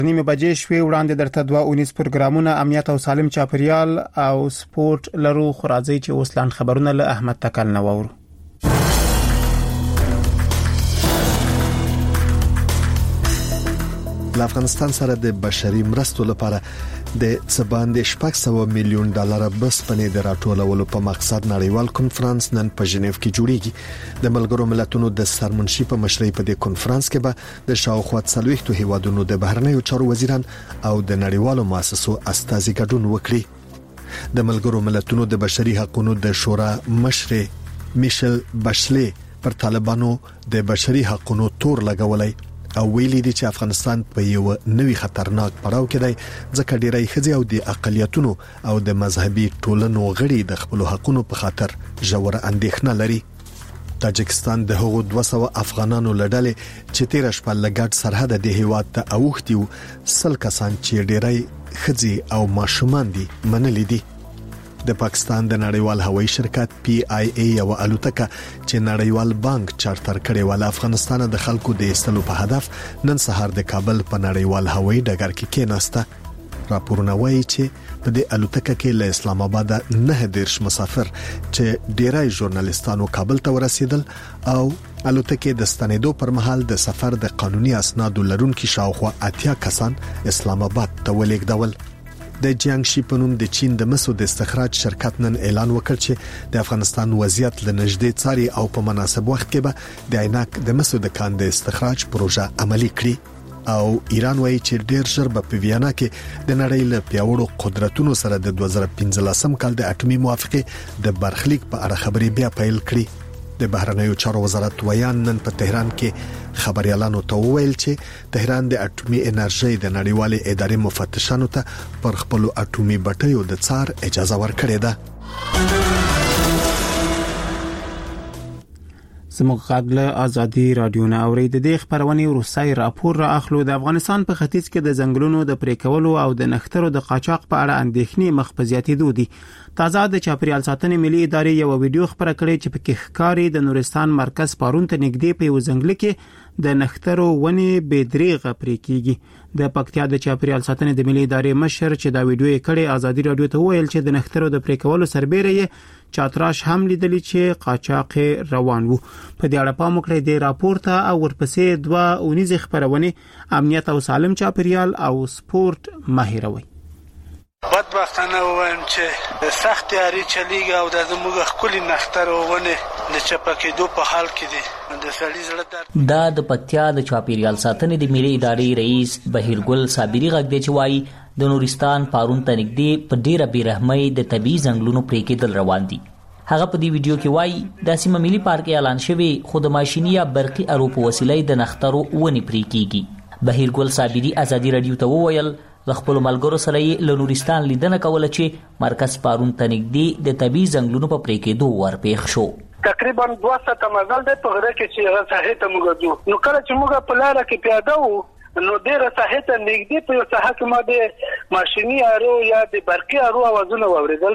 نیمه بجې شوې وړاندې درته 2 پروګرامونه امنیت او سالم چاپریال او سپورت لرو خرازي چې وسلان خبرونه له احمد تکل نوور. افغانستان سره د بشري مرستو لپاره د څباندې $600 میلیون بسپنې د راټولولو په مقصد نړیوال کنفرانس نن په ژنیو کې جوړیږي. د ملګرو ملتونو د سرمنشي په مشرۍ په دې کنفرانس کې به د شاوخوا 40 هیوادونو د بهرنیو چارو وزیران او د نړیوالو مؤسسو استازي ګډون وکړي. د ملګرو ملتونو د بشري حقوقو د شورا مشر میشل بشلې پر طالبانو د بشري حقوقو تور لګولای او ویلي دي چې افغانستان په یو نوي خطرناک پړاو کې دی ځکه ډیری ښځې او د اقلیتونو او د مذهبي ټولنو غړي د خپل حقوقو په خاطر ژوره اندېښنه لري. تاجکستان د هغو 200 افغانانو لړلې چې 13 شپه لګړ سرحد د هیواد ته اوختیو سل کسان چې ډیری ښځې او ماشومان دي منلې دي. د پاکستان د نړیوال هوایي شرکت PIA یو الوتکه چې نړیوال بانک چارټر کړي ول افغانستان د خلکو د ایستلو په هدف نن سهار د کابل په نړیوال هوایي ډګر کې کېناسته. راپورونه وایي چې په دې الوتکه کې له اسلام آباد 9 مسافر چې ډیری ژورنالیستانو کابل ته ورسېدل او الوتکه د ستنېدو پر مهال د سفر د قانوني اسنادو لرونکو شاوخوا 80 کسان اسلام آباد ته ولېږدول. د جیانګشي په نوم د چین د مسو د استخراج شرکت نن اعلان وکړ چې د افغانستان وضعیت لنږدې څاري او په مناسب وخت کې به د عینک د مسو د کان د استخراج پروژه عملي کړي. او ایران وایي چې ډیر ژر به په ویانا کې د نړۍ له پیاوړو قدرتونو سره د 2015 کال د اټومي موافقه د برخلیک په اړه خبري بیا پیل کړي. د بهرنیو چارو وزارت ویان نن په تهران کې خبريالانو ته وویل چې تهران د اټومي انرژي د نړیوالې ادارې مفتشانو ته پر خپل اټومي بټیو د څار اجازه ورکړې ده. زموږ غاګله ازادي رادیو نه اوري د دې خبرونه روسي راپور را اخلو. د افغانستان په ختیځ کې د ځنګلونو د پریکولو او د نخترو د قاچاق په اړه اندېښنې مخبزياتي دودي. تازه د چاپریال ساتنې ملي ادارې یو ویډیو خبره کړې چې په کې ښکاری د نورستان مرکز پارون ته نږدې په یو ځنګل کې د نخترو ونی بيدریغه پرې کیږي. د پکتیا د چاپریال ساتنې د ملي ادارې مشر چې دا ویډیو یې کړې ازادي رادیو ته ویل چې د نخترو د پریکولو سربېره یې چاتراش هم لیدلی چې قاچاق روان وو. په دې اړه پام وکړئ د راپورته او ورپسې 2 خبرونه امنیت او سالم چاپریال او سپورت ماهروي. بدبختانه وایم چې سخت یاري چلیږي او د زموږ خپل نخترونه د چپکېدو په حال کې دي. د سړي زړه درد. دا د پکتیا د چاپیریال ساتنې د ملي ادارې رئیس بهیرګل صابری غږ دی چې وایي د نورستان پارون ته نږدې په ډیره بیرحمۍ د طبي ځنګلونو پرې کېدل روان دي. هغه په دې ویډیو کې وایي د سیمه ملي پارک اعلان شوی خو د ماشيني یا برقي ارو په وسیله د نخترو ونی پرې کیږي. بهیرګل صابری ازادي رادیو ته وویل د خپل ملګرو سره له نورستان لیدنه کوله چې مرکز پارون ته نږدې د طبي ځنګلونو په پرې کېدو ورپېښ شو. تقریبا 2 ساعته مزل ده په غره کې چې هغه ساحه ته موږ ځو. نو کله چې موږ په لار کې پیاده وو نو ډیره ساحه ته نږدې په یو ساحه کې ما د ماشيني ارو یا د برقي ارو आवाजونه واوریدل.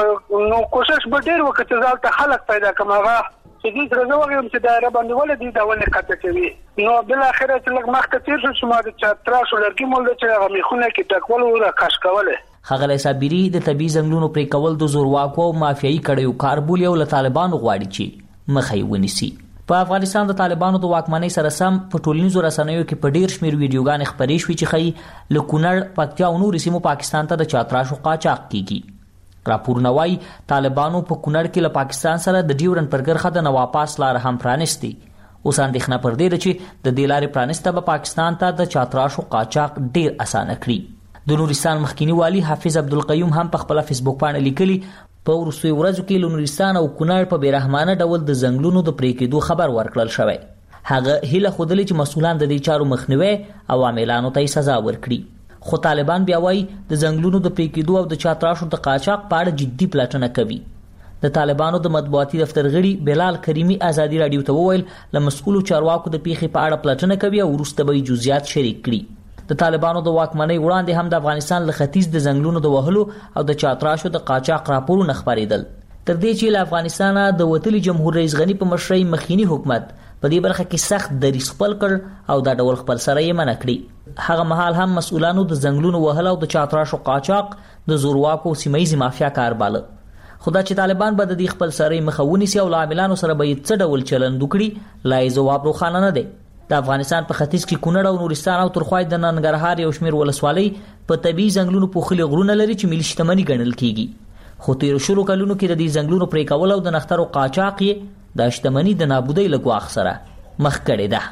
نو کوشش به ډیر وکړم چې ځالته خلک پیدا کړم. هغه چې دې سره وګورم چې دایره باندې ولې دا ونه کته کوي. نو بل اخر چې لږ مخکې تیر شو چې ما د چتراش لرګي مول چې هغه میخونه کې ټکول او راکاش کوله. خغل صابری د طبي ځنګلونو پرې کول د زورواکو او مافیایي کړیو کاربول یو له طالبانو غواړي چې مخې ونیسي. په افغانستان د طالبانو د واکمنۍ سره سم په ټولنیزو رسنیو کې په ډیر شمیر ویډیوګانې خبرې شوې چې خي له کونړ پکتیا او نورو سیمو پاکستان ته د چاتراشو قاچاق کیږي. راپورونه وايي طالبانو په کونړ کې له پاکستان سره د ډیورن پرګرخه د نواپاس لار هم پرانستي. اوس اندېښنه پر دې ده چې د دې لارې پرانسته به پاکستان ته د چاتراشو قاچاق ډیر اسانه کړي. د نورستان مخکینی والی حافظ عبدالقیوم هم په خپل فیسبوک باندې لیکلي په وروستیو ورځو کې له نورستان او کونړ په بیرحمانه ډول د ځنګلونو د پرې کېدو خبر ورکړل شوی. هغه هیله خوده چې مسؤلان د دې چارو مخنیوي او عاملانو ته سزا ورکړي. خو طالبان بیا وایي د ځنګلونو د پرې کېدو او د چاتراشو د قاچاق په اړه جدي پلټنه کوي. د طالبانو د مطبوعاتي دفتر غړي بلال کریمی ازادي رادیو ته وویل له مسؤلو چارواکو د پیښې په اړه پلټنه کوي او وروسته به جزئیات شریک کړي. د طالبانو د واکمنۍ وړاندې هم د افغانستان له ختیځ د ځنګلونو د وهلو او د چاتراشو د قاچاق راپورونه خبرېدل. تر دې چې له افغانستانه د وتلي جمهور رئیس غنی په مشرۍ مخکینی حکومت په دې برخه کې سخت دریځ خپل کړ او دا ډول خپل سره یې منع کړی. هغه مهال هم مسؤلانو د ځنګلونو وهل او د چاتراشو قاچاق د زورواکو سیمایي مافیا کار باله. خدا چې طالبان به د دې خپل سره مخه ونیسي او عاملانو سره به څه ډول چلند وکړي لا یې جواب روښانه نه دی. د افغانستان په ختیځ کې کونړ او نورستان او ترخوای د ننګرهار یو شمېر ولسوالۍ په طبیعي ځنګلونو پوښلي غرونه لري چې ملي شتمني ګڼل کیږي. خو تیر شروع کلونو کې د دې ځنګلونو پرې کول او د نخترو قاچاق یې د شتمني د نابودۍ له ګواښ سره مخ کړی ده.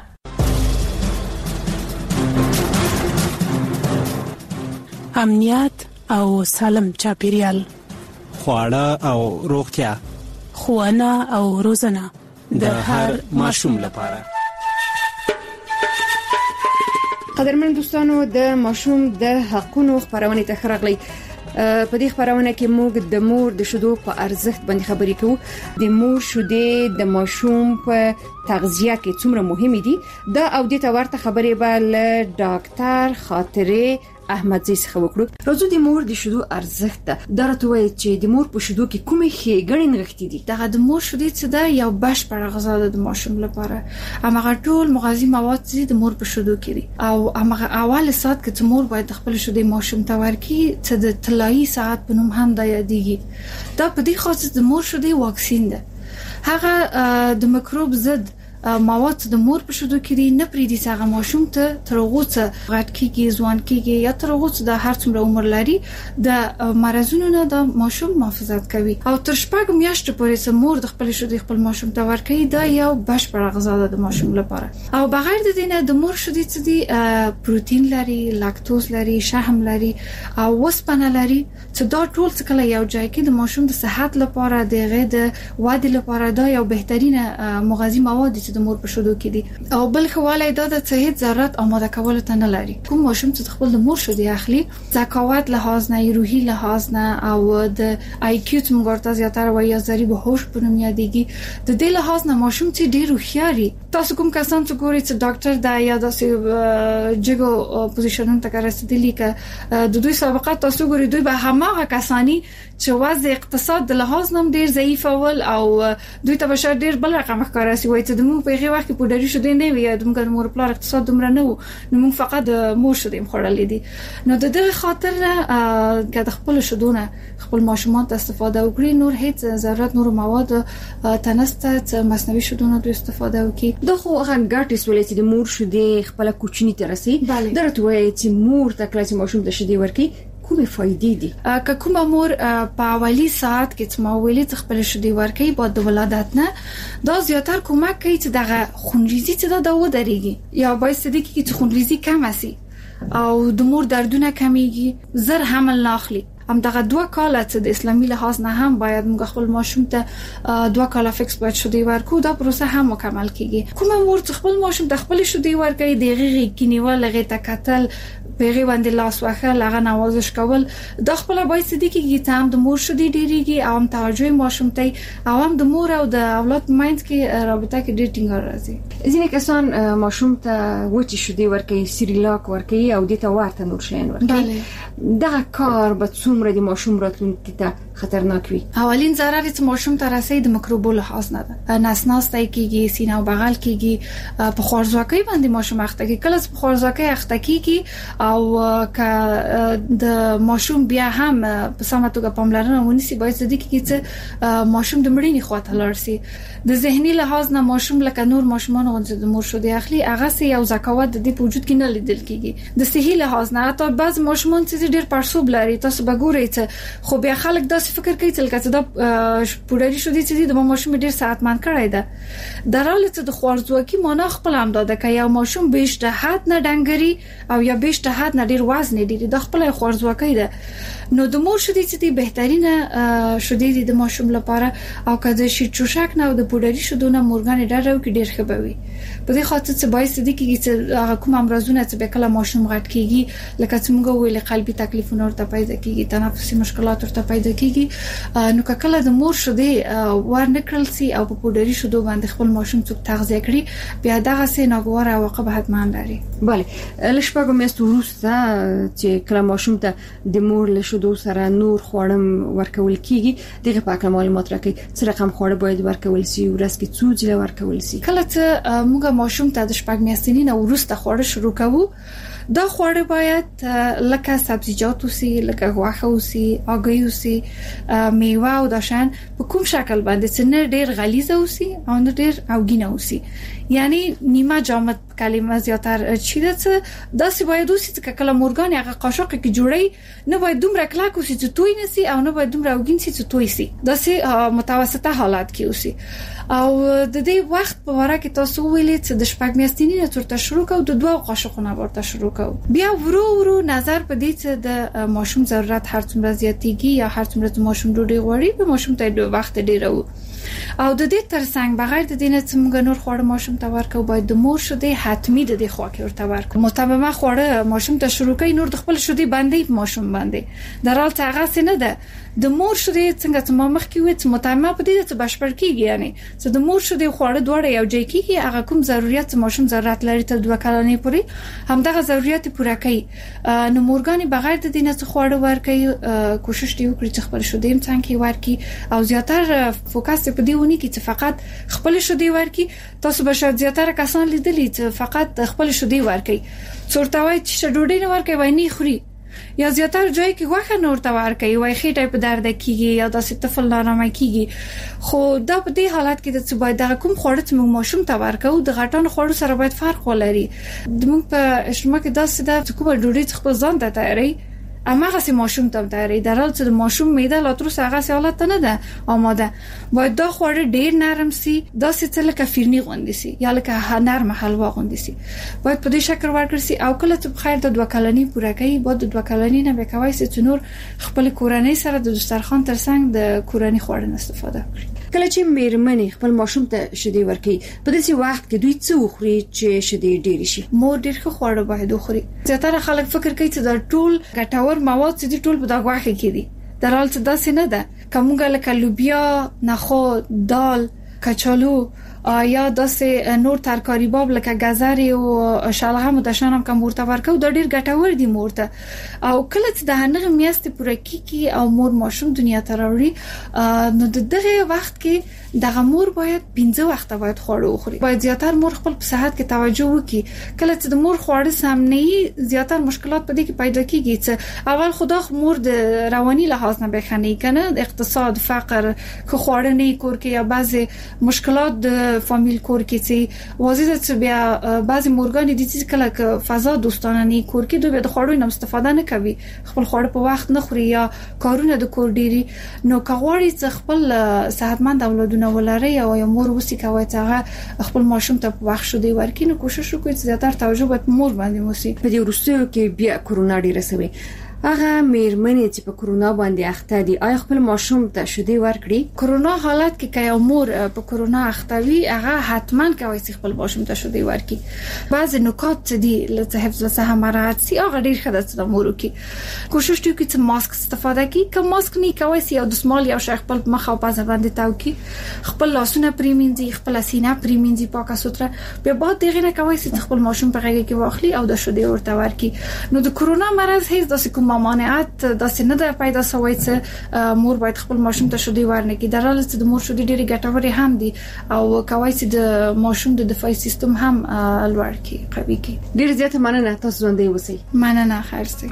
امنیت او سالم چاپیریال، خواړه او روغتیا، ښوونه او روزنه د هر ماشوم لپاره. قدرمن دوستانو، د ماشوم د حقونو خبرونه ته خبرغلي. په دې خبرونه کې موږ د مور د شیدو په ارزښت باندې خبرې کوو. د مور شیدې د ماشوم په تغذیه کې څومره مهمه دي دا او د تورته خبرې به له ډاکټر خاطره احمدزی څخه وکړو. راځو د مور د شیدو ارزښت ده. دا راته وایي چې د مور په شیدو کې کومې ښېګڼې نغښتې دي. دغه د مور شیدې څه ده، یو بشپړه غذا ده د ماشوم لپاره. هغه ټول مغذي مواد چې د مور په شیدو کې دي او هغه اول ساعت کې مور باید خپل شیدې ماشوم ته ورکړي چې د طلایي ساعت په نوم هم دا یادېږي. دا په دې خاطر د مور شیدې واکسین ده. هغه د میکروب ضد مواد د مور په شیدو کې دي، نه پریږدي چې هغه ماشوم ته تر هغه څه غټ کیږي، ځوان کیږي یا تر هغه څه د هر څومره عمر لري د مرزونو نه د ماشوم محافظت کوي. او تر شپږ میاشتې پورې چې مور د خپل شیدې خپل ماشوم ته ورکوي دا یو بشپړه غذا ده د ماشوم لپاره. او بغیر د دې نه د مور شیدې چې دي پروتین لري، لاکتوز لري، شحم لري او وسپنه لري چې دا ټول څه کله یو ځای کې د ماشوم د صحت لپاره د غږ ودې لپاره دا یو بهترینه مغذي مواد د مور په شیدو کې دي. او بل خواله دا د صحت ضرورت آماده کول ته نه لري. کوم ماشوم چې خپل د مور شیدې اخلي ذکاوت لحاظ نه، روحي لحاظ نه او د آی کیو څخه ورته زیاتره وایي ضریب هوش په نوم یادېږي. د دې لحاظ نه ماشوم چې ډیر هوښیاري. تاسو کوم کسان چې ګوري چې ډاکټر دا یا د جګو پوزیشنونو ته رسیدلی ک د دوی سابقه تاسو ګوري دوی به هماغه کسانی چې وضع اقتصاد د لحاظ نم ډیر ضعیف ول او دوی ته بشر ډیر بل رقم ښکاراسي وایي چې د موږ په هغه وخت کې پوډری شو دی نه وي د مور پلار اقتصاد دومره نه وو نو موږ فقط د مور شو دیم خورلې دي. نو د دغه خاطر که د خپل شودونه خپل ماشومان ته استفاده وکړي نور هیڅ ضرورت نور مواد تنسته چې مصنوعي شودونه د استفاده وکړي. دا خو هغه ګټې سولې چې د مور شودې خپل کوچنی ته رسي. درته وایي چې مور ته کله چې ماشوم ته شودې ورکړي کومه فائدې دي. که کومه مور په اولی ساعت کې چې ما ویلې خپل شودې ورکړي بعد د ولادت نه دا زیاتره کومک کوي چې دغه خونریزي چې دا ودرېږي یا باعث دي چې خونریزي کم شي او د مور دردونه کمیږي، زر حمل ناخلي. هم دغه 2 کاله چې د اسلامي لحاظ نه هم باید موږ خپل ماشوم ته 2 کاله فکس باید شودې ورکو. دا پروسه هم مکمل کیږي. کومه مور چې خپل ماشوم ته خپل شودې ورکړي دغه کینیول لغه تکتل پیغه باندې لاس واخه لغه نوازش کول د خپل باعث دي کې هم د مور شودې ډیریږي او هم توجه ماشوم ته او هم د مور او د اولاد مایند کې رابطه کې ډیر ټینګ راځي. ځینې کسان ماشوم ته وچی شودې ورکړي، سیریلاک ورکړي او د ته ورته نور شین ورکړي. دا کار به څومره د ماشوم راتلونکي ته خطرناک وي؟ اولین ضرر چې ماشوم ته رسي د میکروبو لحاظ نه ده. نسناستای کیږي، سینه او بغل کیږي، په خوارځواکۍ باندې ماشوم اخته کیږي. کله چې په خوارځواکۍ اخته کیږي او که د ماشوم بیا هم په سمه توګه پاملرنه ونیسي باعث دي چې ماشوم د مړینې خواته لاړ شي. د ذهني لحاظ نه ماشوم لکه نور ماشومان غوندې د مور شودې اخلي هغه سي یو ذکاوت د دې په وجود کې نه لیدل کیږي. د صحي لحاظ نه حتی بعض ماشومان چې ډېر پړسوب لري تاسو به ګورئ چې خو بیا خلک داسې فکر کوي چې لکه دا پوډری شودې چې د ماشوم ډېر صحتمند کړی ده. در حالی چې د خوارځواکۍ معنا خپل هم ده که یو ماشوم به اشتهات نه ډنګري او یا به اشتهات نه ډېر وزن لري د خپل خوارځواکۍ ده. نو د مور شودې چې بهترینه شودې دي د ماشوم لپاره او که د شي چوشک نه او د پوډری شودونه مورګان ډېر کې ډېر ښه بوي. په دې خاطر چې باعث دي چې هغه کوم امراضونه چې به کله ماشوم غټ کیږي لکه څنګه ویل قلبي تکلیفونه ورته پیدا کیږي تنفسي مشکلات ورته پیدا کیږي نو کله د مور شوده ورنکړل سي او په پودري شوده باندې خپل ماشوم څوک تغذیه کړي بیا دغه سه ناګواره عواقب حتما لري. بله لشپږ میاشتې وروسته چې کله ماشوم ته د مور له شوده سره نور خوړم ورکول کیږي دغه پاکه معلومات راکړي څه رقم خوړ باید ورکول سي ورځ کې څو ځله ورکول سي. کله چې موږ ماشوم ته د شپږ میاشتې نه وروسته خوړ شروع کوو دا خوړ باید لکه سبزیجات وسی لکه غوښه وسی هګۍ وسی میوه او داشان په کوم شکل باندې چې نه ډیر غلیظ وسی او نه ډیر اوګینه وسی یعنی نیمه جامد کلمه زیاتر چی ده چې داسې باید وسی چې کله مورګان هغه قاشق کې جوړي نه باید دومره کلک وسی چې توی نسی او نه باید دومره اوګین سي چې توی سي داسې متوسطه حالات کې وسی او د دې وخت په واره کې تاسو ویلې چې د شپږ میاشتې نه ترته شروع کو د دوه قاشقونه ورته شروع کو بیا ورو نظر په دې چې د ماشوم ضرورت هر څومره زیاتېږي یا هر څومره ماشوم ډوډۍ غواړي په ماشوم ته د وخت ډیرو او د دې ترڅنګ بغیر د دې نه چې موږ نور خوړ ماشوم ته ورکو باید د مور شوده حتمی د دې خواکې ورته ورکو متممه خوړ ماشوم ته شروع کوي نور د خپل شوده باندې ماشوم باندې درال ته هغه څه نه ده د مور شوده څنګه چې ما مخکې وې چې متممه په دې ته بشپړ کیږي یعنی چې د مور شوده خوړ دوړه یو ځای کیږي هغه کوم ضرورت ماشوم ضرورت لري تر 2 کلنۍ پورې همدغه ضرورت پوره کوي نو مورګانی بغیر د دې نه چې خوړ ورکوي کوشش دی وکړي چې خپل شوده هم څنګه ورکي او زیاتره فوکس په دې ونی کې چې فقط خپل شوده ورکي تاسو به شاید زیاتره کسان لیدلی چې فقط خپل شوده ورکي څورتاوي چې ډوډۍ نه ورکوي وای نه خوري یا زیاتره جای کې غوښه نور ته ورکوي وای خېټه په درد کیږي یا داسې طفل نارامه کیږي خو دا په دې حالت کې چې باید د کوم خوړ چې موږ ماشوم ته ورکو د غټانو خوړو سره باید فرق ولري د موږ په اجتماع کې داسې ده چې کومه ډوډۍ خپل ځان ته تیاری اماغه سي ماشوم ته تیاری درال چې د ماشوم معده لا تر څنګه سي حالت نه ده آماده باید دا خوړ ډیر نرم سي داسې چې لکه فرني غوندي سي یا لکه نرم حلوا غوندي سي باید په دې شکل ورکړ سي او کله چې بخیر د 2 کلنۍ پوره کوي باید د 2 کلنۍ نه وکوي چې نور خپل کورنۍ سره د دسترخوان ترڅنګ د کورنۍ خوړو استفاده کړي. کله چې میرمنې خپل ماشوم ته شیدې ورکوي په داسې وخت کې دوی څه وخوري چې شیدې ډېرې شي؟ مور ډېر ښه خواړه باید وخوري. زیاتره خلک فکر کوي چې دا ټول ګټور مواد چې دي ټول په دا غوښه کې دي در حال چې داسې نه ده کومه لکه لوبیا نخود دال کچالو یا داسې نور ترکاری باب لکه گازر او شلغم او دشنام کوم ورته ورکو دا ډیر ګټور دي مورته او کله چې د هغه میاشتې پوره کیږي او مور ماشوم دنیا ته راوړي نو دغه وخت کې دغه مور باید 15 وخت باید خوړو وخوري باید زیاتر مور خپل په صحت کې توجه وکړي کله چې د مور خوړ سم نه زیاتر مشکلات پدې کې پیدا کیږي چې اول خدا مور د رواني لحاظ نه بخنی کنه د اقتصاد فقر خو خوړ نه کور کې یا بعضی مشکلات د فامیل کور کې چې واضح چې بیا بعضی مورګان دي چې کله فضا دوستانه نه کور کې دوی د خوړو نه استفاده نه کوي خپل خوړ په وخت نه خوري یا کارونه د کور ډيري نو کغوري چې خپل صحتمند اولادونه ولري او یا مور وسی کوي چې خپل ماشوم ته په وخت شو دی ورکې نو کوشش وکړي چې زیاتره توجه به مور باندې وسی. په دې وروستیو کې بیا کورونا ډیره سوي هغه میرمنې چې په کورونا باندې اخته دي آیا خپل ماشوم ته شیدې ورکړي؟ کورونا حالت کې کله مور په کورونا اخته وي هغه حتما کوي چې خپل ماشوم ته شیدې ورکړي. بعض نکات چې دي لته حفظ صحه مراعات سي هغه ډیر ښه ده چې مور وکړي کوشش وکړي چې ماسک استفاده کړي که ماسک نه کوي سي او د سمال یا شیخ خپل مخ او پزه باندې تاو کړي خپل لاسونه پریمینځي خپل سینه پریمینځي پاکه سوتره به بعد دغه نه کوي چې خپل ماشوم په غېږ کې واخلي او د شیدې ورته ورکړي. نو د کورونا مرض هیڅ داسې کوم مانعات داسې نه ده پیدا شوی چې مور باید خپل ماشوم ته شیدې ورنکړي در حاله چې د مور شیدې ډېرې ګټورې هم دي او کوي چې د ماشوم د دفاعي سیستم هم لوړ کړي قوي کړي. ډېر زیات مننه تاسو ژوندۍ اوسئ. مننه خیر سي.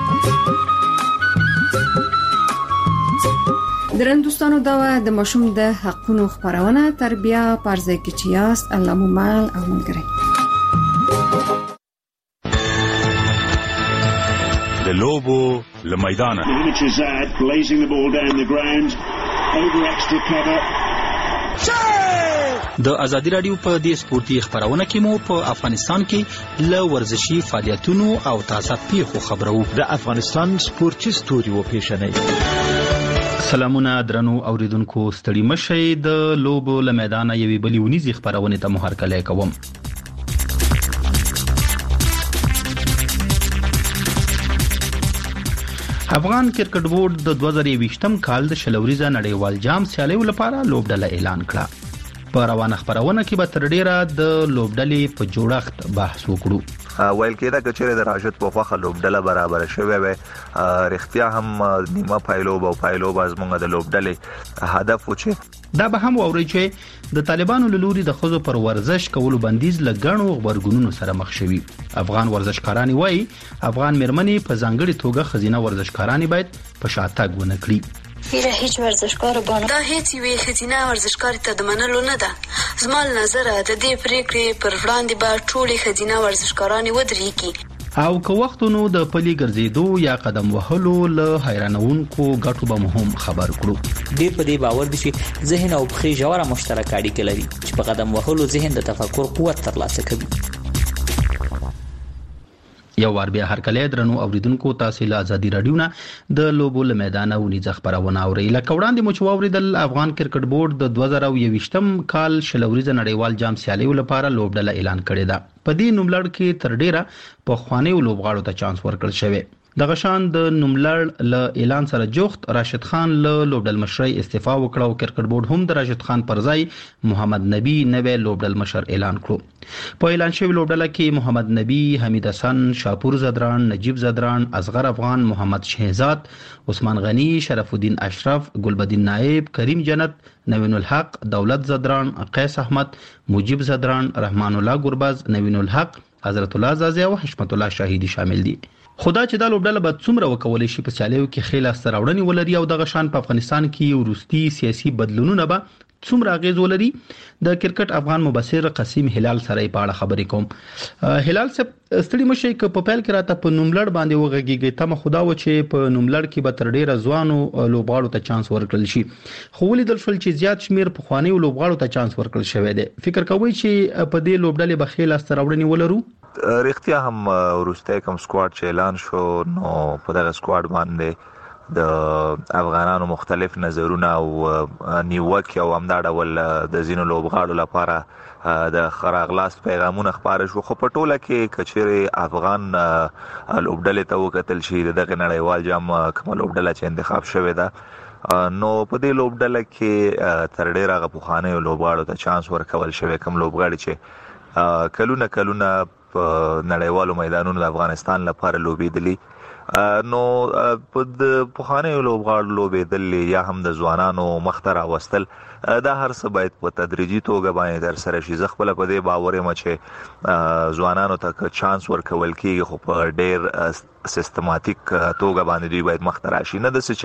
درن دوستانو دا د ماشوم د حقونو خبرونه تربیه پرځای کې چیاست الله مومل او ملګری د لوبو لمیدانه د ازادي رادیو په دې سپورتي خبرونه کې مو په افغانستان کې ل ورزشي فعالیتونو او تازه پیښو خبرو د افغانستان سپورتي ستوري و پیښنې. سلامونه درنو اوریدونکو ستړي مشئ د لوبو لمیدانه یوې بلې ونیزي خبرونه ته مو هرکلی کوم. افغان کرکټ بورډ د 2020م کال د شلوريزه نړیوال جام سیالیو لپاره لوبډله اعلان کړه. په روانه خبرونه کې به تر ډیره د لوبډلې په جوړښت بحث وکړو. ویل کېده چې چیرې د راشد په خوخه لوبډله برابر شوی وي، رښتیا هم نیمه پایلوب او پایلوب ازمنګ د لوبډلې هدف و چې دا به هم اوري چې د طالبانو له لوري د خزو پر ورزش کولو بندیز لګڼو خبرګونونو سره مخ شوي. افغان ورزشکاران وایي افغان مرمنې په ځانګړي توګه خزینه ورزشکاران باید په شاتګ ونه کړي. هیڅ ورزشکار باندې دا هیڅ وی خزینه ورزشکار ته د منلو نه ده. زما نظر د دې پریکړې پر وړاندې به ټولې خزینه ورزشکاران ودرېږي او که وختونو د پلي ګرځېدو یا قدم وهلو له حیرانونکو ګټو به مهم خبر کړو. ډېر په دې باور دي چې ذهن او پخې ژوره مشترکه اړیکه لري چې په قدم وهلو ذهن د تفکر قوت ترلاسه کوي. یو وار بیا هر کله درنو اوریدونکو تاسو له ازادي رادیو نه د لوبو له میدان ونی خبرونه اوري. لکه وړاندې مو چې اوریدل افغان کرکټ بورډ د 2020م کال شلوريزه نړیوال جام سیالیو لپاره لوبډله اعلان کړې ده. په دې نوملړ کې تر ډیره په خواني لوبغاړو ته چانس ورکړل شوی. دغه شان د نوملړ له اعلان سره جوخت راشد خان له لوبډل مشرۍ استعفا وکړه او کرکټ بورډ هم د راشد خان پر ځای محمد نبی نوې لوبډل مشر اعلان کړو. په اعلان شوی لوبډله کې محمد نبی، حمید حسن، شاپور زدران، نجیب زدران، اصغر افغان، محمد شهزاد، عثمان غنی، شرف الدین اشرف، ګلبدین نائب، کریم جنت، نوین الحق، دولت زدران، قیس احمد، مجیب زدران، رحمان الله ګرباز، نوین الحق، حضرت الله زازی او حشمت الله شاهدی شامل دي. خدا چې دا لوبډله به څومره وکولای شي په سیالیو کې خېل استراوړنی ولري او دغه شان په افغانستان کې وروستي سیاسي بدلونونه به څومره اغیز ولري. د کرکټ افغان مبصر قاسم هلال سره په اړه خبرې کوم. هلال صاحب ستړي مشه ک په پیل کې راته په نوملړ باندې وغږیږي ته خدا و چې په نوملړ کې به تر ډیره ځوانو لوبغاړو ته چانس ورکړل شي، خو ولې د شل چې زیات شمیر په خواني لوبغاړو ته چانس ورکړل شوی دی. فکر کوئ چې په دې لوبډلې به خېل استراوړنی ولرو؟ رښتیا هم ورسته کوم سکواډ چې اعلان شو نو په دغه سکواډ باندې د افغانانو مختلف نظرونه او نیوکه او همدا ډول د زینو لوبغاړو لپاره د خراغلاس پیغامونه خبره شو. خو په ټوله کې کچېره افغان لوبډلې ته وکتل شي دغه نړیوال جام کوم لوبډله چې انتخاب شوه ده نو په دې لوبډله کې تر ډیره غوښانه لوبغاړو ته چانس ورکول شوی کوم لوبغاړي چې کلونه په نړیوالو میدانونو د افغانستان لپاره لوبېدلي نو په د پخوانیو لوبغاړو لوبېدل یا هم د ځوانانو مختره وستل دا هر څه باید په تدریجي توګه باندې در سره شي. زه خپل په دې باور یم چې ځوانانو ته چانس ورکول کېږي خو په ډېر سیستماتیک توګه باندې دوی باید مختره شي، نه د څه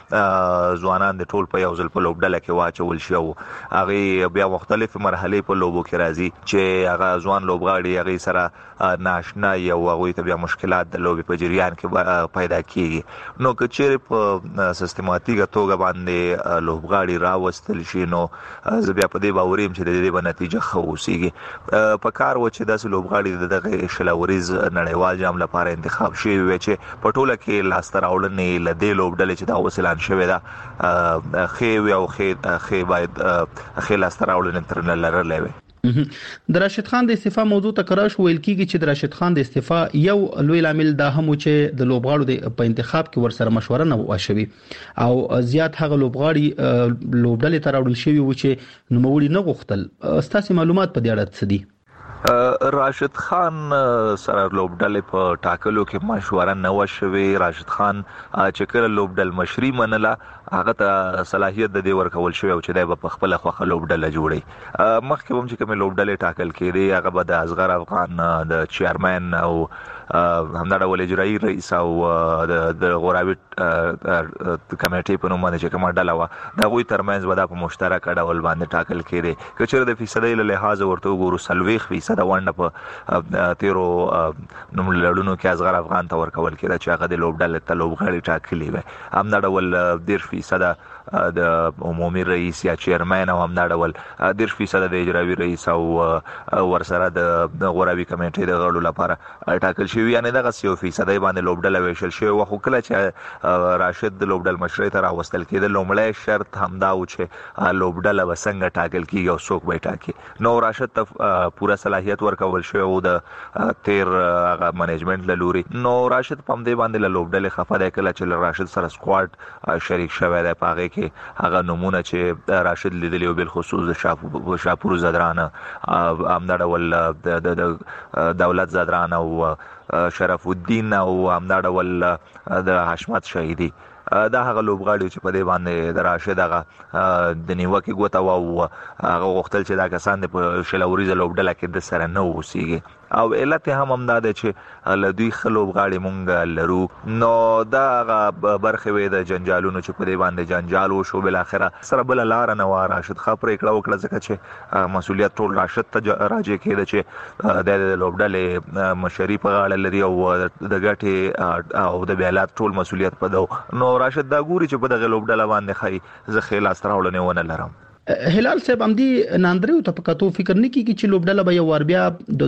چې ځوانان د ټول په یو ځل په لوبډله کې واچول شي او هغه بیا مختلف مرحلې په لوبو کې راځي چې هغه ځوان لوبغاړي هغه سره ناشنا یو هغه ته بیا مشکلات د لوبي په جریان کې پیدا کیږي. نو که چیرې په سیستماتیک توګه باندې لوبغاړي راوستل شي نو زه بیا په دې باوریم چې د دې په نتیجه خو وسیږي. په کار و چې داسې لوبغاړي دغه شلوريز نړیوال جام لپاره انتخاب شي چې په ټوله کې لاستراوړنې لدې لوبډلې چې دا وسیلان شوی دا خې او خې باید خې لاستراوړنې تر نه لرلې وي. د راشد خان د استعفا موضوع تکرار شو. ویل کیږي چې د راشد خان د استعفا یو لوی عامل دا هم چې د لوبغاړو په انتخاب کې ورسره مشوره نه وشوي او زیات هغه لوبغاړي لوبډلې ته راوړل شوی و چې نوموړي نه غوښتل. ستاسو معلومات په دې اړه څه دي؟ راشد خان سره لوبډلې په ټاکلو کې مشوره نه وشوي. راشد خان چې کله لوبډل مشري منله هغه ته صلاحیت د دې ورکول شوی او چې دای په خپل خوخه لوبډله جوړي. مخکې هم چې کوم لوبډلې ټاکل کېدي هغه به د اصغر افغان د چیرمن او همدا ډول اجرایی رئیس او د غوراوي کمیټې په نوم باندې چې کومه ډله و دا غوي ترمنځ ودا په مشترک ډول باندې ټاکل کېدي. کچېره د فیصدي له لحاظ ورته وګورو 30% د ونډه په تیرو نوم لړونو کې اصغر افغان ته ورکول کېده چې هغه د لوبډلې ته لوبغاړي ټاکلي وي. همدا ډول 10% د عمومي رئیس یا چیرمن او همدا ډول 10% د اجرایي رئیس او ورسره د غوراوي کمیټې د غړو لپاره ټاکل شوی. یعنی دغه 100% باندې لوبډله ویشل شوی او خو کله چې راشد د لوبډل مشرۍ ته راوستل کېده لومړی شرط همدا و چې لوبډله وسنګ ټاکل کیږي او څوک به ټاکي. نو راشد ته پوره صلاحیت ورکول شوی او د 13 منیجمنت له لوري. نو راشد په دې باندې له لوبډلې خفه دی کله چې راشد سره سکواډ شریک شوی دی په هغه کې هغه نمونه چې راشد لیدلی او بل خصوص د شاپور زدران همدا ډول د دولت زدران او شرف الدین او همدا ډول د حشمت شهیدی دا هغه لوبغاړي چې په دې باندې د راشد هغه د نیوکه ګوته او هغه غوښتل چې دا کسان د شلوريزه لوبډله کې د سره نه وسیږي او علت هم دا ده چې لدوی خلوبغاړي مونږ لرو. نو دا هغه برخه وې د جنجالونو چې په دې باندې جنجال وشو بل اخره سره بل لار نه و راشد خبرې کړه وکړه ځکه چې مسولیت ټول راشد ته راځي کېده چې د لوبډلې مشري په غاړه لري او د ګټي او د بیالات ټول مسولیت په دو. نو راشد دا ګوري چې په دغه لوبډله باندې خای زه خیال استراولنه ونه لرم. هلال صاحب امدي ناندریو ته پکاتو فکر نه کیږي چې لوبډله به یو ور بیا د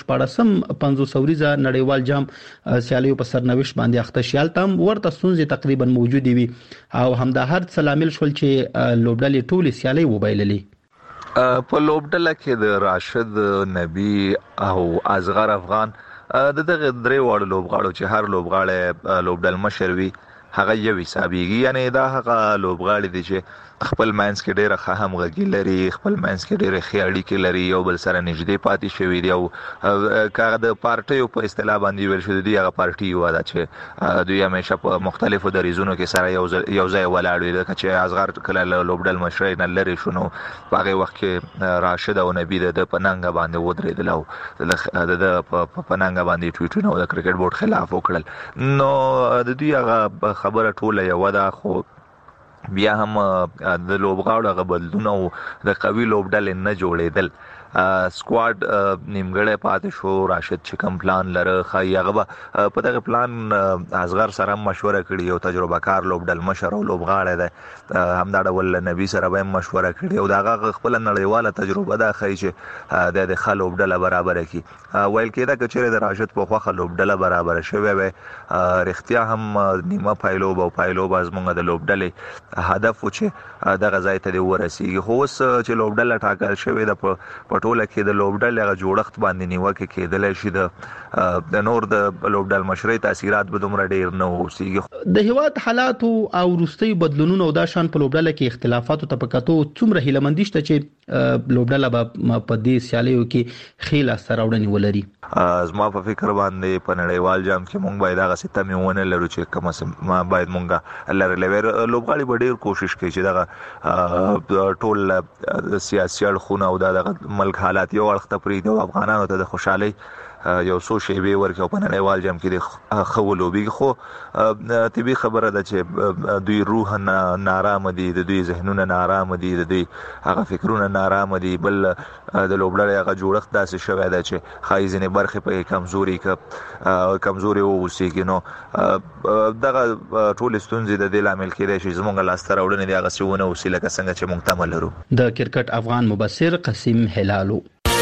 2014 500 نړیوال جام سیالیو په سرنوشت باندې اخته شیال تام ورته سونځي تقریبا موجود وي او همدا هر سلامل شول چې لوبډلې ټول سیالي وبایللې. په لوبډله کې د راشد نبی او اصغر افغان دغه درې وړ لوبغاړو چې هر لوبغاړی لوبډل مشر وي هغه یو حسابيږي. یعنی دا هغه لوبغاړي دي چې خپل مانس کې ډېر ښه همغږي لري خپل مانس کې ډېر خیاړي کې لري یو بل سره نږدې پاتې شوی دی او کاغه د پارټیو په اصطلاح باندې ویل شوی دی هغه پارټي و دا چې دوی همیشه په مختلفو دریزونو کې سره یو ځای ولاړ وي چې اصغر کله لوبډل مشرۍ نه لري شنو په هغه وخت کې راشد او نبی د پننګ باندې ودرېدل او د پننګ باندې ټویټونه د کرکټ بورډ خلاف وکړل. نو د دوی هغه خبره ټوله یو ده خو بیا هم د لوبغاړو غو بدلونه او د قوي لوبډلې نه جوړېدل. سکواډ نیمګړی پاتې شو. راشد چې کوم پلان لره خای هغه په دغه پلان اصغر سره مشوره کړي او تجربه کار لوبډل مشر او لوبغاړی دی همدا ډول نبی سره به مشوره کړي او دغه خپل نړیواله تجربه ده خای چې د خلک لوبډله برابر کی ویل کېده چې د راشد په خوخه لوبډله برابر شوی وي. رښتیا هم نیمه پایلو باز مونږ د لوبډلې هدف و چې دغه ځای ته ورسیږي. خو اوس چې لوبډله ټاکل شوی د پټوله کې د لوبډل هغه جوړښت باندې نیوکه کېدل شي د نور د لوبډل مشرۍ تاثیرات به دومره ډیر نه اوسېږي. د هیواد حالات او روستي بدلونونو او د شان په لوبډل کې اختلافات ته پکاتو څومره هیلمندي شته چې لوبډل به په دې سیالیو کې خیل سراوړنی ولري. زما په فکر باندې په نړیوال جام کې مونږ باید هغه ستمه ونه لرو چې کوم ما باید مونږه لرلور لوبغاړي به ډیر کوشش کوي چې دغه ټول سیاسي اړخونه او دغه ملک حالات یو اړخ ته پرې د افغانانو ته د خوشحالي یو څو شیبې ورکو په نړیوال جام کې د خولوبي خو طبي خبره ده چې دوی روح نارام دي د دوی ذهنونه نارام دي د دوی هغه فکرونه نارام دي بل د لوبډل هغه جوړښت داسې شوی دی چې خایزنه برخه په کمزوري اوسېږي. نو دغه ټول ستونزې د دې لامل کېدای شي زموږ لاستر وړنې دی هغه سونه وسیله څنګه چې مونږ تمل لرو. د کرکټ افغان مبصر قاسم هلالو.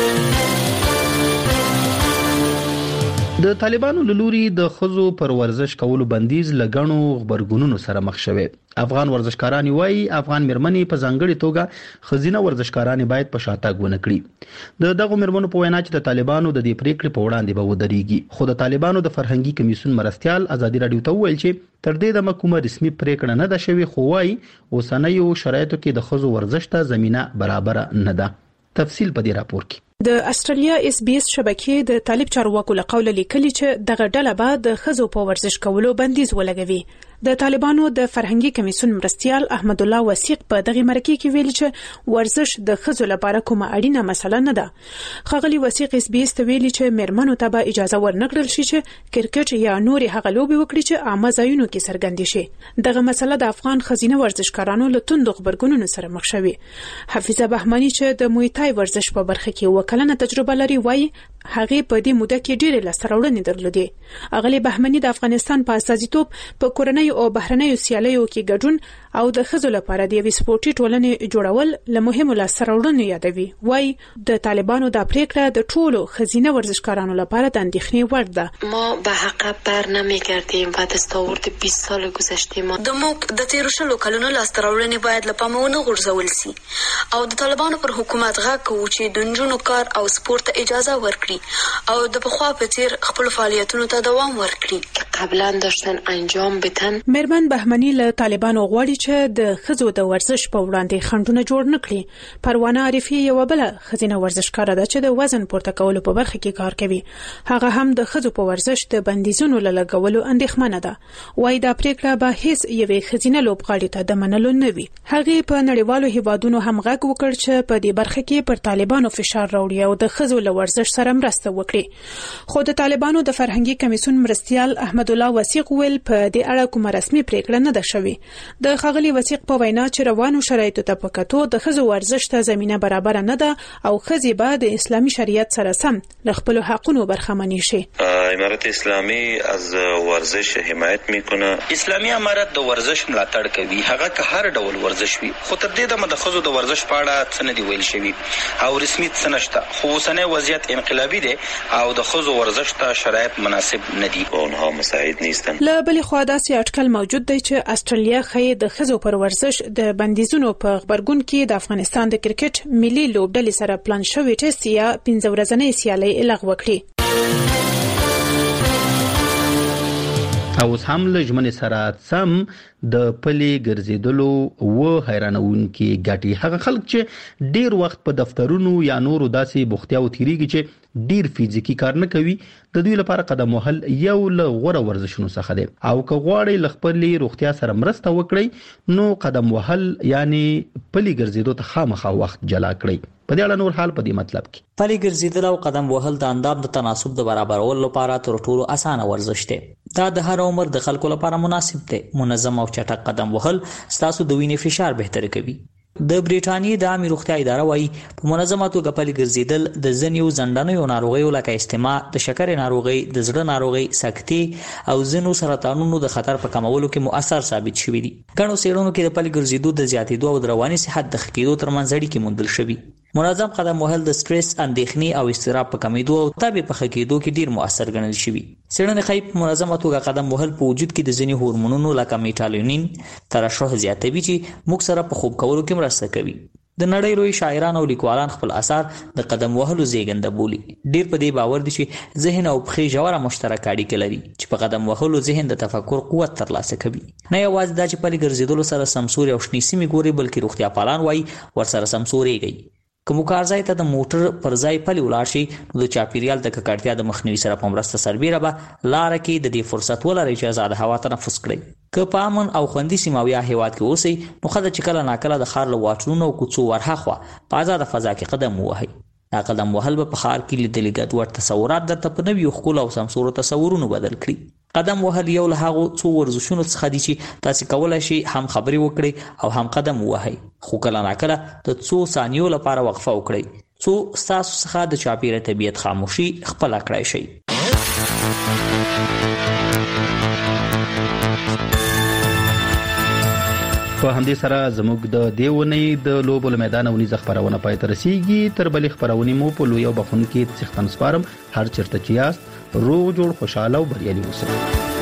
د طالبانو لوري د خزو پر ورزش کولو بندیز لګڼو خبرګونونو سره مخ شوه. افغان ورزشکاران وایي افغان مرمنې په ځانګړي توګه خزینه ورزشکاران باید په شاتګ ونه کړي. دغه مرمنو په وینا چې د طالبانو د دې پریکړې په وړاندې به ودرېږي. خو د طالبانو د فرهنګي کمیسیون مرستيال ازادي رادیو ته ویل چې تر دې د کومه رسمي پریکړه نه ده شوې خو وایي اوسنیو شرایطو کې د خزو ورزش ته زمينه برابر نه ده. تفصیل په دې راپور کې. د استرالیا اس بي اس شبکې د طالب چارواکو له قوله لیکلي چې دغه ډله به د خزو په ورزش کولو بندیز ولګوي. د طالبانو د فرهنګي کمیسیون مرستيال احمد الله وثیق په دغه مرکه کې ویل چې ورزش د خزو لپاره کومه اړینه مسله نه ده. خغلی وثیق اس بي اس ته ویل چې مرمنو ته به اجازه ورنکړل شي چې کرکټ یا نور هغه لوبي وکړي چې عامه ځایونو کې څرګند شي. دغه مسله د افغان خزینه ورزشکارانو له توندو خبرګونونو سره مخ شوه. حفیظه بهمنی چې د مویتای ورزش په برخه کې وکلنه تجربه لري وایي هغه په دې موده کې ډېر لاسته راوړنې درلودې. اغلی بهمنی د افغانستان په اساسیتوب په کورنۍ کورنۍ او بهرنۍ سیالیو کې ګډون او د ښځو لپاره د یوې سپورتي ټولنې جوړول له مهمو لاسته راوړنو یادوي. وایي د طالبانو دا پریکړه د ټولو ښځینه ورزشکارانو لپاره د اندېښنې وړ ده. ما به حق بر نمیگردیم و دستاورد 20 سال گذشته ما د موږ د تیرو شلو کلونو لاسته راوړنې باید له پامه ونه غورځول سي او د طالبانو پر حکومت غږ کوو چې د نجونو کار او سپورت ته اجازه ورکړي او د پخوا په څیر خپل فعالیتونو ته دوام ورکړي که قبلا داشتن انجام بدن. مېرمن بهمنی له طالبانو غواړي چې د ښځو د ورزش په وړاندې خنډونه جوړ نه کړي. پروانه عارفي یو بل ښځینه ورزشکاره ده چې د وزن پورته کولو په برخه کې کار کوي. هغه هم د ښځو په ورزش د بندیزونو لګولو اندېښمنه ده. وایي دا پریکړه به هیڅ یوې ښځینه لوبغاړې ته د منلو نه وي. هغه په نړیوالو هیوادونو هم غږ وکړ چې په دې برخه کې پر طالبانو فشار راوړي او د ښځو له ورزش سره مرسته وکړي. خو د طالبانو د فرهنګي کمیسیون مرستیال احمد الله وثیق ویل په دې اړه کومه رسمي پریکړه نه ده شوې. د ښاغلي وثیق په وینا چې روانو شرایطو ته په کتو د ښځو ورزش ته زمينه برابر نه ده او ښځې به د اسلامي شریعت سره سم له خپل حقوقو برخمنې شي. امارت اسلامی از ورزش حمایت میکنه. اسلامی امارت د ورزش ملاتړ کوي، هغه که هر ډول ورزش وي، خو تر دې دمه د ښځو د ورزش په اړه څه نه دی ویل شوی او رسمي څه نشته. خو اوسنی وضعیت انقلابي دی او د ښځو ورزش ته شرایط مناسب نه دي. اونها مساعد نیستن. له بلې خوا داسې اټکل موجود دی چې استرالیا خې د ښځو پر ورزش د بندیزونو په خبرګون کې د افغانستان د کرکټ ملي لوبډلې سره پلان شوی ټیسټ یا 15 ورځنۍ سیالي لغوه کړې. او هم له ژمنې سره سم د پلي ګرځېدلو و حیرانونکي ګټي هغه خلک چې ډیر وخت په دفترونو یا نورو داسې بوختیاو تیریږي چې ډیر فزیکی کار نه کوي، د دوی لپاره قدم وهل یو له غوره ورزشونو څخه دی. او که غواړئ له خپلې روغتیا سره مرسته وکړئ نو قدم وهل یعنی پلي ګرځېدو ته خامخا وخت جلا کړئ. په دې اړه نور حال په دې مطلب کې پلي ګرځېدل او قدم وهل د اندام د تناسب د برابرولو لپاره تر ټولو اسانه ورزش دی. دا د هر عمر د خلکو لپاره مناسب دی. منظم او چټک قدم وهل ستاسو د وینې فشار بهتر کوي. د بریټانیې د عامه روغتیا اداره وايي په منظمه توګه پلي ګرځېدل د ځینو زندانیو ناروغیو لکه استما، د شکر ناروغي، د زړه ناروغي، سکتې او ځینو سرطانونو د خطر په کمولو کې مؤثر ثابت شوی دي. ګڼو څېړنو کې د پلي ګرځېدو د زیاتېدو او د رواني صحت د ښه کېدو ترمنځ اړیکې موندل شوي. منظم قدم وهل د سټرس، اندېښنې او اضطراب په کمیدو او تابع په ښه کېدو کې ډیر مؤثر ګڼل شوي. څېړنې ښایي په منظمه توګه قدم وهل په وجود کې د ځینو هورمونونو لکه میټالونین ترشح زیاتوي چې موږ سره په خوب کولو کې مرسته کوي. د نړۍ لوی شاعران او لیکوالان خپل آثار د قدم وهلو زیږنده بولي. ډیر په دې باور دي چې ذهن او پښې ژوره مشترکه اړیکه لري چې په قدم وهلو ذهن د تفکر قوت ترلاسه کوي. نه یوازې دا چې پلي ګرځېدلو سره سمسوري او شنې سیمې ګوري، بلکې روغتیا پالان وایي ورسره سمسورېږي. که مو کارځای ته د موټر پر ځای پلي ولاړ شي نو د چاپیریال د ککړتیا د مخنیوي سره په مرسته سربیره به لاره کې د دې فرصت ولرئ چې آزاده هوا تنفس کړئ. که په امن او خوندي سیمه او یا هیواد کې اوسئ نو ښه ده چې کله ناکله د ښار له واټونو او کوڅو ورهاخوا په آزاده فضا کې قدم ووهئ. دا قدم وهل به په ښار کې لیدلي ګډوډ تصورات درته په نویو ښکلو او سمسورو تصورونو بدل کړي. قدم وهل یو له هغو څو ورزشونو څخه دي چې تاسو کولای شئ هم خبرې وکړئ او هم قدم ووهئ، خو کله ناکله د څو ثانیو لپاره وقفه وکړئ څو ستاسو څخه د چاپیره طبیعت خاموشي خپله کړای شئ. په همدې سره زموږ د دیونې د لوبو له میدان ونیزه خبرونه پای ته رسیږي. تر بلې خبرونه مو په لوی او بخونکي څښتن سپارم. هر چیرته چې یاست روغ جوړ خوشاله او بریالي اوسئ.